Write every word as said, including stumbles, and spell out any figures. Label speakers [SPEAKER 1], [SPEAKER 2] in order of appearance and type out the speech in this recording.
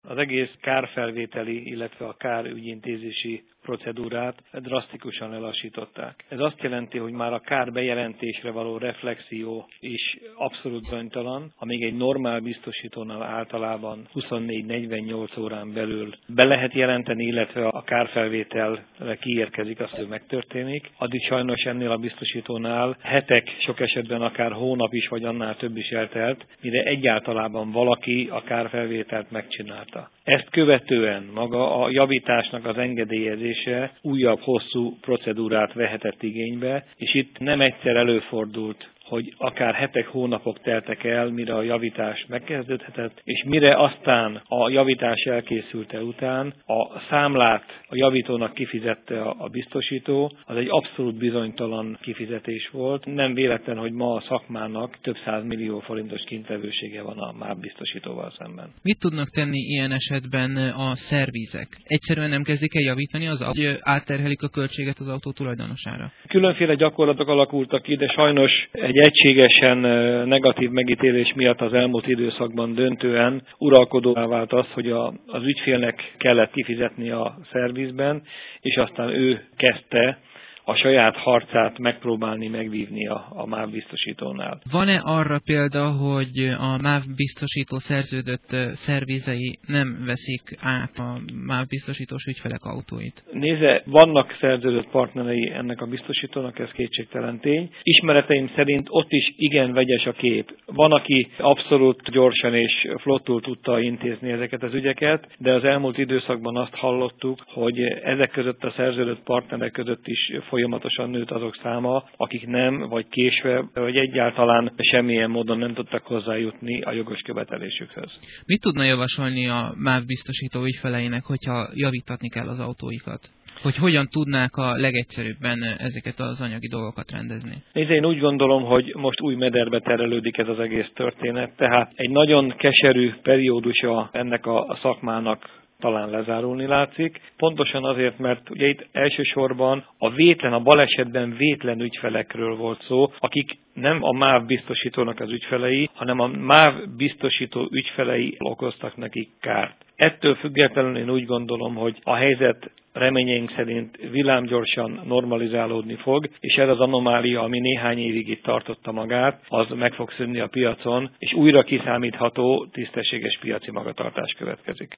[SPEAKER 1] Az egész kárfelvételi, illetve a kárügyintézési procedúrát drasztikusan lelassították. Ez azt jelenti, hogy már a kár bejelentésre való reflexió is abszolút bizonytalan, amíg egy normál biztosítónál általában huszonnégy-negyvennyolc órán belül be lehet jelenteni, illetve a kárfelvételre kiérkezik, azt, hogy megtörténik. Addig sajnos ennél a biztosítónál hetek, sok esetben akár hónap is, vagy annál több is eltelt, mire egyáltalában valaki a kárfelvételt megcsinálta. Ezt követően maga a javításnak az engedélyezése újabb hosszú procedúrát vehetett igénybe, és itt nem egyszer előfordult, hogy akár hetek, hónapok teltek el, mire a javítás megkezdődhetett, és mire aztán a javítás elkészülte után a számlát a javítónak kifizette a biztosító, az egy abszolút bizonytalan kifizetés volt. Nem véletlen, hogy ma a szakmának több száz millió forintos kintlevősége van a MÁV biztosítóval szemben.
[SPEAKER 2] Mit tudnak tenni ilyen esetben a szervizek? Egyszerűen nem kezdik el javítani, az hogy átterhelik a költséget az autó tulajdonosára?
[SPEAKER 1] Különféle gyakorlatok alakultak ki, de sajnos egy egységesen negatív megítélés miatt az elmúlt időszakban döntően uralkodóvá vált az, hogy a, az ügyfélnek kellett kifizetni a szervizben, és aztán ő kezdte a saját harcát megpróbálni megvívni a, a MÁV biztosítónál.
[SPEAKER 2] Van-e arra példa, hogy a MÁV biztosító szerződött szervizei nem veszik át a MÁV biztosítós ügyfelek autóit?
[SPEAKER 1] Nézze, vannak szerződött partnerei ennek a biztosítónak, ez kétségtelen tény. Ismereteim szerint ott is igen vegyes a kép. Van, aki abszolút gyorsan és flottul tudta intézni ezeket az ügyeket, de az elmúlt időszakban azt hallottuk, hogy ezek között a szerződött partnerek között is folyamatosan nőtt azok száma, akik nem, vagy késve, vagy egyáltalán semmilyen módon nem tudtak hozzájutni a jogos követelésükhöz.
[SPEAKER 2] Mit tudna javasolni a MÁV biztosító ügyfeleinek, hogyha javítatni kell az autóikat? Hogy hogyan tudnák a legegyszerűbben ezeket az anyagi dolgokat rendezni?
[SPEAKER 1] Nézd, én úgy gondolom, hogy most új mederbe terelődik ez az egész történet, tehát egy nagyon keserű periódusa ennek a szakmának talán lezárulni látszik. Pontosan azért, mert ugye itt elsősorban a vétlen, a balesetben vétlen ügyfelekről volt szó, akik nem a MÁV biztosítónak az ügyfelei, hanem a MÁV biztosító ügyfelei okoztak nekik kárt. Ettől függetlenül én úgy gondolom, hogy a helyzet reményeink szerint villámgyorsan normalizálódni fog, és ez az anomália, ami néhány évig itt tartotta magát, az meg fog szűnni a piacon, és újra kiszámítható, tisztességes piaci magatartás következik.